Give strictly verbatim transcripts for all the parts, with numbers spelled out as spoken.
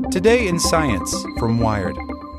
Today in Science from Wired.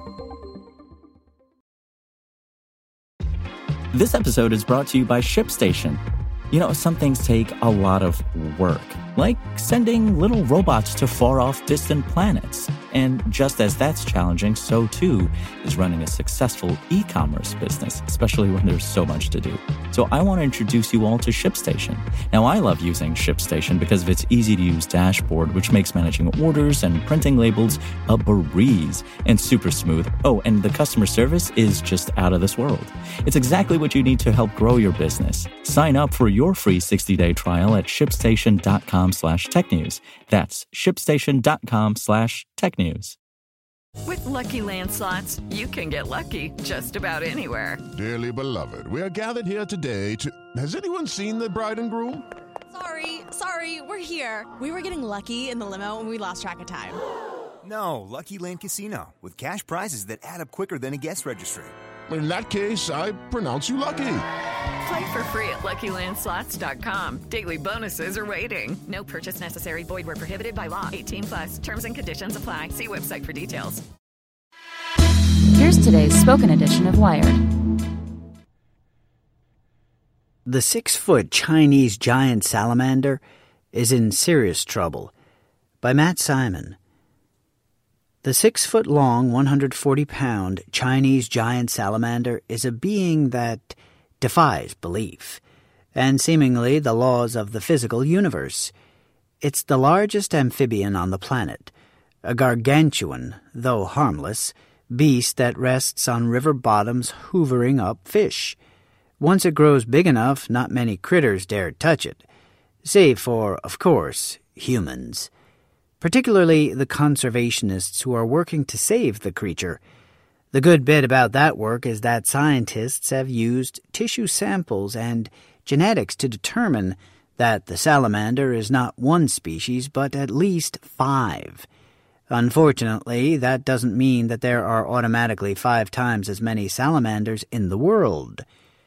This episode is brought to you by ShipStation. You know, some things take a lot of work, like sending little robots to far-off distant planets. And just as that's challenging, so too is running a successful e-commerce business, especially when there's so much to do. So I want to introduce you all to ShipStation. Now, I love using ShipStation because of its easy-to-use dashboard, which makes managing orders and printing labels a breeze and super smooth. Oh, and the customer service is just out of this world. It's exactly what you need to help grow your business. Sign up for your free sixty-day trial at shipstation.com slash technews. That's shipstation.com slash technews. With Lucky Land Slots, you can get lucky just about anywhere. Dearly beloved, we are gathered here today to... Has anyone seen the bride and groom? Sorry, sorry, we're here. We were getting lucky in the limo and we lost track of time. No, Lucky Land Casino, with cash prizes that add up quicker than a guest registry. In that case, I pronounce you lucky. Play for free at lucky land slots dot com. Daily bonuses are waiting. No purchase necessary. Void where prohibited by law. eighteen plus. Terms and conditions apply. See website for details. Here's today's spoken edition of Wired. The six-foot Chinese giant salamander is in serious trouble. By Matt Simon. The six-foot-long, one hundred forty pound Chinese giant salamander is a being that defies belief, and seemingly the laws of the physical universe. It's the largest amphibian on the planet, a gargantuan, though harmless, beast that rests on river bottoms hoovering up fish. Once it grows big enough, not many critters dare touch it, save for, of course, humans. Particularly the conservationists who are working to save the creature. The good bit about that work is that scientists have used tissue samples and genetics to determine that the salamander is not one species, but at least five. Unfortunately, that doesn't mean that there are automatically five times as many salamanders in the world.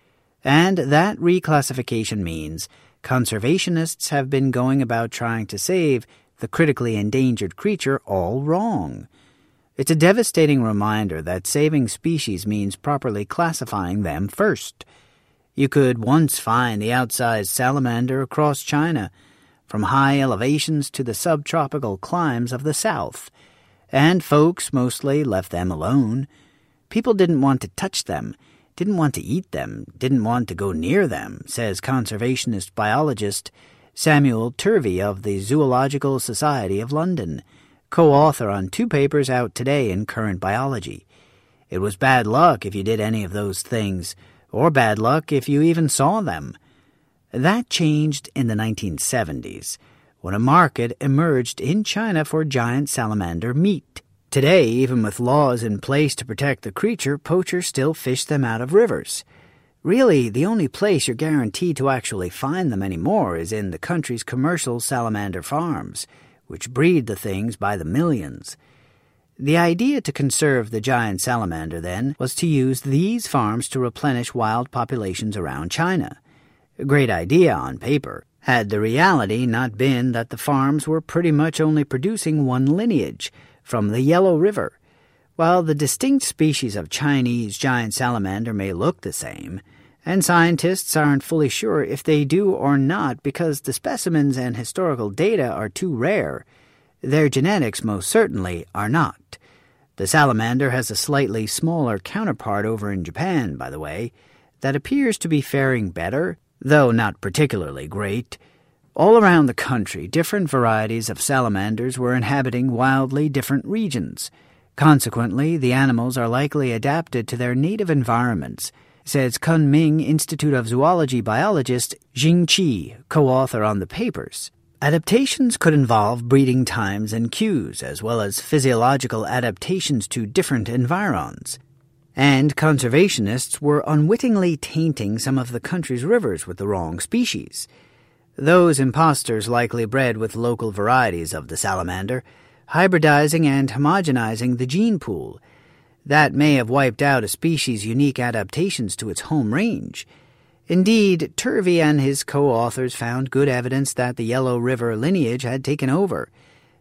And that reclassification means conservationists have been going about trying to save the critically endangered creature all wrong. It's a devastating reminder that saving species means properly classifying them first. You could once find the outsized salamander across China, from high elevations to the subtropical climes of the south, and folks mostly left them alone. People didn't want to touch them, didn't want to eat them, didn't want to go near them, says conservationist biologist Samuel Turvey of the Zoological Society of London, co-author on two papers out today in Current Biology. It was bad luck if you did any of those things, or bad luck if you even saw them. That changed in the nineteen seventies, when a market emerged in China for giant salamander meat. Today, even with laws in place to protect the creature, poachers still fish them out of rivers. Really, the only place you're guaranteed to actually find them anymore is in the country's commercial salamander farms, which breed the things by the millions. The idea to conserve the giant salamander, then, was to use these farms to replenish wild populations around China. A great idea on paper, had the reality not been that the farms were pretty much only producing one lineage, from the Yellow River. While the distinct species of Chinese giant salamander may look the same, and scientists aren't fully sure if they do or not because the specimens and historical data are too rare, their genetics most certainly are not. The salamander has a slightly smaller counterpart over in Japan, by the way, that appears to be faring better, though not particularly great. All around the country, different varieties of salamanders were inhabiting wildly different regions. Consequently, the animals are likely adapted to their native environments, says Kunming Institute of Zoology biologist Jing Qi, co-author on the papers. Adaptations could involve breeding times and cues, as well as physiological adaptations to different environs. And conservationists were unwittingly tainting some of the country's rivers with the wrong species. Those imposters likely bred with local varieties of the salamander, hybridizing and homogenizing the gene pool. That may have wiped out a species' unique adaptations to its home range. Indeed, Turvey and his co-authors found good evidence that the Yellow River lineage had taken over.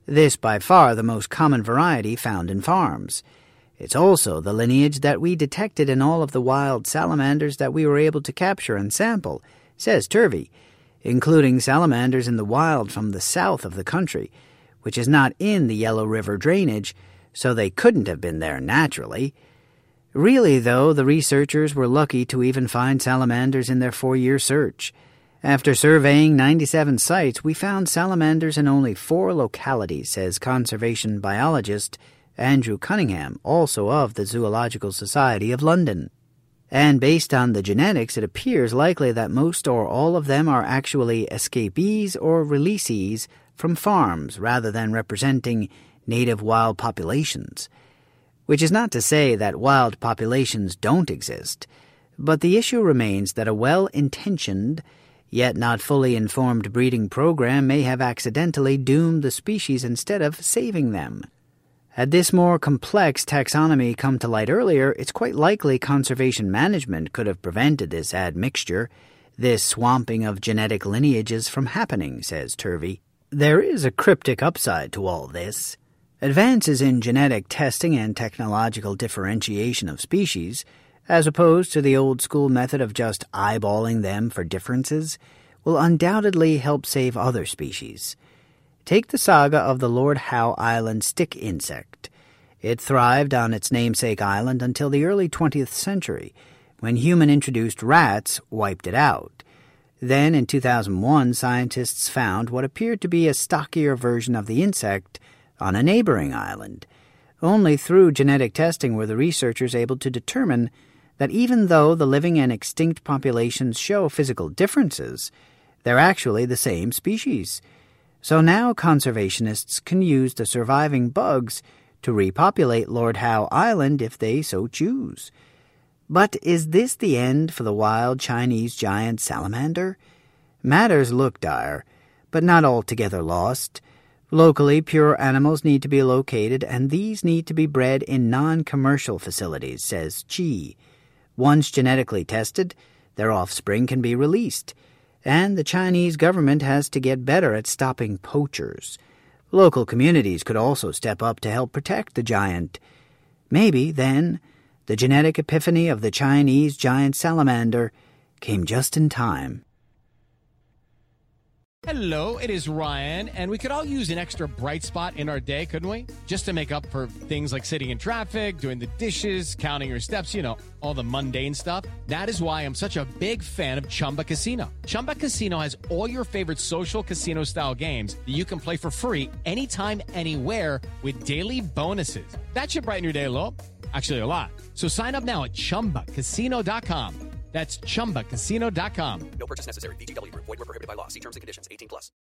this by far the most common variety found in farms. It's also the lineage that we detected in all of the wild salamanders that we were able to capture and sample, says Turvey, including salamanders in the wild from the south of the country, which is not in the Yellow River drainage, so they couldn't have been there naturally. Really, though, the researchers were lucky to even find salamanders in their four-year search. After surveying ninety-seven sites, we found salamanders in only four localities, says conservation biologist Andrew Cunningham, also of the Zoological Society of London. And based on the genetics, it appears likely that most or all of them are actually escapees or releasees from farms rather than representing native wild populations. Which is not to say that wild populations don't exist, but the issue remains that a well-intentioned, yet not fully informed breeding program may have accidentally doomed the species instead of saving them. Had this more complex taxonomy come to light earlier, it's quite likely conservation management could have prevented this admixture, this swamping of genetic lineages from happening, says Turvey. There is a cryptic upside to all this. Advances in genetic testing and technological differentiation of species, as opposed to the old-school method of just eyeballing them for differences, will undoubtedly help save other species. Take the saga of the Lord Howe Island stick insect. It thrived on its namesake island until the early twentieth century, when human-introduced rats wiped it out. Then, in two thousand one, scientists found what appeared to be a stockier version of the insect on a neighboring island. Only through genetic testing were the researchers able to determine that even though the living and extinct populations show physical differences, they're actually the same species. So now conservationists can use the surviving bugs to repopulate Lord Howe Island if they so choose. But is this the end for the wild Chinese giant salamander? Matters look dire, but not altogether lost. Locally, pure animals need to be located, and these need to be bred in non-commercial facilities, says Chi. Once genetically tested, their offspring can be released, and the Chinese government has to get better at stopping poachers. Local communities could also step up to help protect the giant. Maybe, then, the genetic epiphany of the Chinese giant salamander came just in time. Hello, it is Ryan, and we could all use an extra bright spot in our day, couldn't we? Just to make up for things like sitting in traffic, doing the dishes, counting your steps, you know, all the mundane stuff. That is why I'm such a big fan of Chumba Casino. Chumba Casino has all your favorite social casino-style games that you can play for free anytime, anywhere with daily bonuses. That should brighten your day a little. Actually, a lot. So sign up now at chumba casino dot com. That's chumba casino dot com. No purchase necessary. V G W Group. Void where prohibited by law. See terms and conditions. eighteen plus.